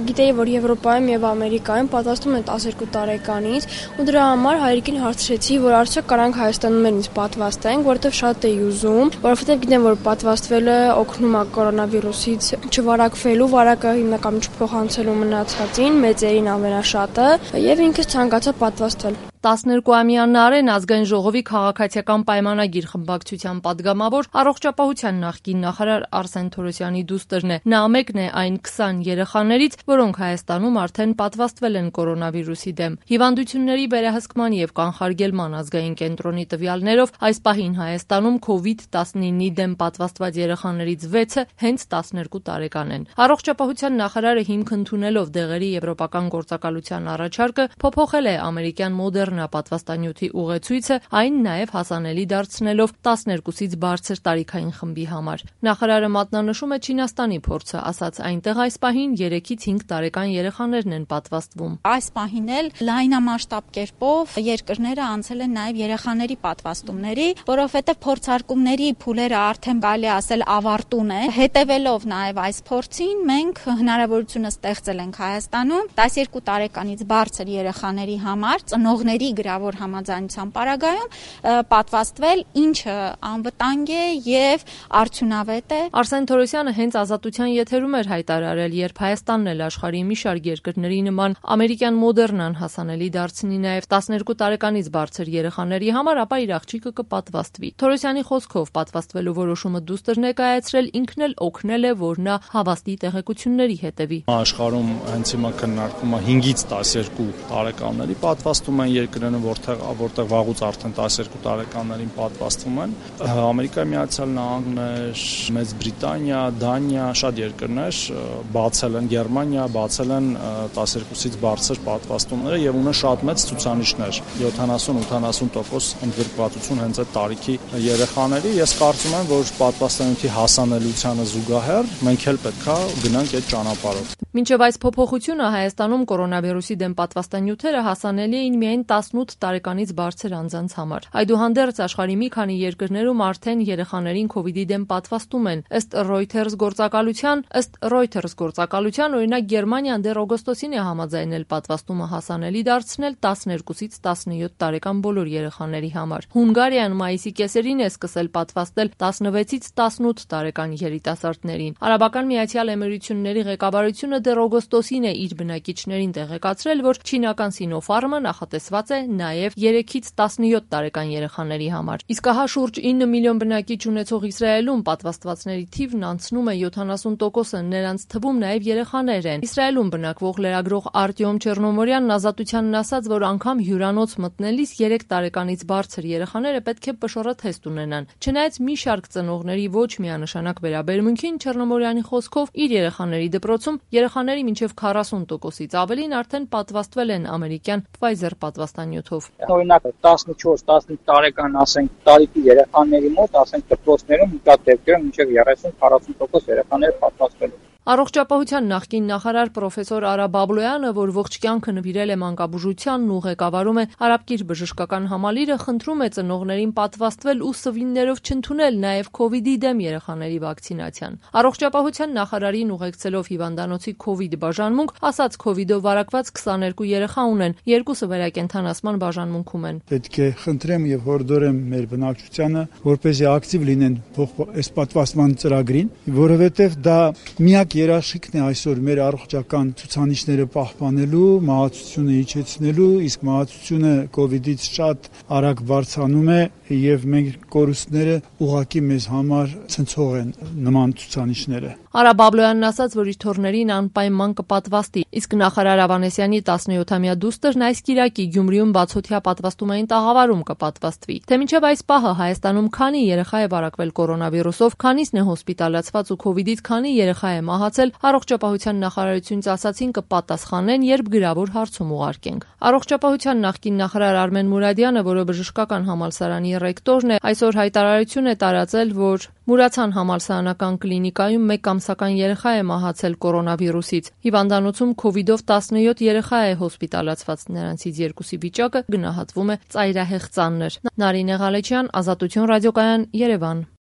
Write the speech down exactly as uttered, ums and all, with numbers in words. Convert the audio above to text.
Գիտեի, որ Եվրոպայում եւ Ամերիկայում պատվաստում են տասներկու տարեկանից, ու դրա համար հայրիկին հարցրեցի, որ արդյոք կարանք Հայաստանում էլ ինձ պատվաստենք, որովհետեւ շատ էի ուզում, որովհետեւ գիտեմ, որ պատվաստվելը օգնում է կորոնավիրուսից չվարակվելու, վարակը հիմնականում չփոխանցելու մնացածին, մեծերին ամենաշատը, եւ ինքս ցանկացա պատվաստվել։ տասներկուամյա Նարեն ազգային ժողովի քաղաքացիական պայմանագիր խմբակցության падգամավոր, առողջապահության նախկին նախարար Արսեն Թորոսյանի դուստրն է։ Նա մեկն է այն քսան երեխաներից, որոնք Հայաստանում արդեն պատվաստվել են կորոնավիրուսի դեմ։ Հիվանդությունների վերահսկման եւ կանխարգելման ազգային կենտրոնի տվյալներով այս պահին Հայաստանում քովիդ տասնինի դեմ պատվաստված երեխաներից վեցը հենց տասներկու տարեկան են։ Առողջապահության նախարարը հիմք ընդունելով դեղերի եվրոպական գործակալության առաջարկը փոփոխել է ամերիկյան մոդեռն պատվաստանյութի ուղեցույցը, այն նաև հասանելի դարձնելով տասներկուսից բարձր տարիքային խմբի համար։ Նախարարը մատնանշում է Չինաստանի փորձը, ասաց այնտեղ այս պահին երեքից հինգ տարեկան երեխաներն են պատվաստվում։ Այս պահին էլ լայնամասշտաբ կերպով երկրները անցել են նաև երեխաների պատվաստումների, որովհետև փորձարկումների փուլերը արդեն կարելի ասել ավարտուն է։ Հետևելով նաև այս փորձին, մենք հնարավորությունը ստեղծել ենք Հայաստանում տասներկու տարեկանից բարձր երեխաների համար ծնողների գրավոր համաձայնության պարագայում պատվաստվել, ինչը անվտանգ է եւ արդյունավետ է։ Արսեն Թորոսյանը հենց Ազատության եթերում էր հայտարարել, երբ Հայաստանն էլ աշխարհի մի շարք երկրների նման ամերիկյան մոդեռնան հասանելի դարձնի նաեւ տասներկու տարեկանից բարձր երեխաների համար, ապա իր աղջիկը կպատվաստվի։ Թորոսյանի խոսքով պատվաստվելու որոշումը դուստր ներկայացրել ինքն էլ օգնել է, որ նա հավաստի տեղեկությունների հետևի։ Աշխարհում հենց հիմա քննարկվում է հինգից տասներկու տարեկանների պատվաստում են երկրները, որտեղ որտեղ վաղուց արդեն տասներկու տարեկաններին պատվաստվում են։ Ամերիկայի Միացյալ Նահանգներ, Մեծ Բրիտանիա, Դանիա, շատ երկրներ բացել են, Գերմանիա բացել են տասներկուից բարձր պատվաստումները եւ ունեն շատ մեծ ցուցանիշներ, յոթանասուն-ութանասուն տոկոս ընդգրկվածություն հենց այդ տարիքի երեխաների։ Ես կարծում եմ, որ պատվաստանյութի հասանելիությանը զուգահեռ մենք էլ պետքա գնանք այդ ճանապարհով։ Մինչև այս փոփոխությունը Հայաստանում կորոնավիրուսի դեմ պատվաստանյութերը հասանելի էին միայն տասնութ տարեկանից բարձր անձանց համար։ Այդուհանդերձ աշխարհի մի քանի երկրներում արդեն երեխաներին քովիդի դեմ պատվաստում են։ Ըստ Reuters գործակալության, ըստ Reuters գործակալության, օրինակ Գերմանիան դեռ օգոստոսին է համաձայնել պատվաստումը հասանելի դարձնել տասներկուից տասնյոթ տարեկան բոլոր երեխաների համար։ Հունգարիան մայիսի կեսերին է սկսել պատվաստել տասնվեցից տասնութ տարեկան երիտասարդներին։ Արաբական Միացյալ Էմիրությունների ղեկավարությունը դեռ օգոստոսին է իր բնակիչներին տեղեկացրել, որ չինական Sinopharm-ը նախատեսված է նաև երեքից տասնյոթ տարեկան երեխաների համար։ Իսկ ահա շուրջ ինը միլիոն բնակիչ ունեցող Իսրայելում պատվաստվածների թիվն անցնում է յոթանասուն տոկոսը, նրանց թվում նաև երեխաներ են։ Իսրայելում բնակվող լրագրող Արտյոմ Չեռնոմորյանն Ազատությանն ասաց, որ անգամ հյուրանոց մտնելիս երեք տարեկանից բարձր երեխաները պետք է պշռը թեստ ունենան։ Չնայած մի շարք ծնողների ոչ միանշանակ վերաբերմունքին, Չեռնոմորյանի խոսքով իր երեխաների դպրոցում երեխաների մինչև քառասուն տոկոսից ավելին արդեն պատվաստվել են ամերիկյան Pfizer պատվաստանյութով։ Օրինակ տասնչորս տասնութ տարեկան, ասենք, տարիքի երեխաների մոտ, ասենք, դպրոցներում կա դեպքեր մինչև երեսուն քառասուն տոկոս երեխաներ պատվաստվել են։ Առողջապահության նախկին նախարար պրոֆեսոր Արա Բաբլոյանը, որ ողջ կյանքը նվիրել է մանկաբուժությանն ու ղեկավարում է Արաբկիր բժշկական համալիրը, խնդրում է ծնողներին պատվաստվել ու սվիններով չընդունել նաև քովիդի դեմ երեխաների վակցինացիան։ Առողջապահության նախարարին ուղեկցելով հիվանդանոցի քովիդ բաժանմունք, ասաց քովիդով վարակված քսաներկու երեխա ունեն, երկուսը վերակենդանացման բաժանմունքում են։ Պետք է խնդրեմ եւ հորդորեմ մեր բնակչությանը, որպեսզի ակտիվ լինեն այս պատվաստման ծրագրին, որովհետեւ դա միակ երաշխիքն է այսօր մեր առողջական ցուցանիշները պահպանելու, մահացությունը իջեցնելու, իսկ մահացությունը կովիդից շատ արագ բարձրանում է եւ մեր կորուստները ուղղակի մեզ համար ցնցող են նման ցուցանիշները։ Արա Բաբլոյանն ասաց, որ իր թորներին անպայման կպատվաստի, իսկ նախարար Ավանեսյանի տասնյոթամյա դուստրն այս կիրակի Գյումրիում բացօթյա պատվաստումային տաղավարում կպատվաստվի։ Թե մինչև այս պահը Հայաստանում քանի երեխա է վարակվել կորոնավիրուսով, քանիսն է հոսպիտալացված ու քովիդից քանի երեխա է մահացել, Առողջապահության նախարարությունից ասացին կպատասխանեն, երբ գրավոր հարցում ուղարկենք։ Առողջապահության նախկին նախարար Արմեն Մուրադյանը, որը բժշկական համալսարանի ռեկտորն է, այսօր հայտարարություն է տարածել, որ Մուրացան համալսարանական կլինիկայում մեկ ամսական երեխա է մահացել կորոնավիրուսից։ Հիվանդանոցում քովիդով տասնյոթ երեխա է հոսպիտալացված, նրանցից երկուսի վիճակը գնահատվում է ծայրահեղ ծանր։ Նարինե Ղալեչյան, Ազատություն ռադիոկայան, Երևան։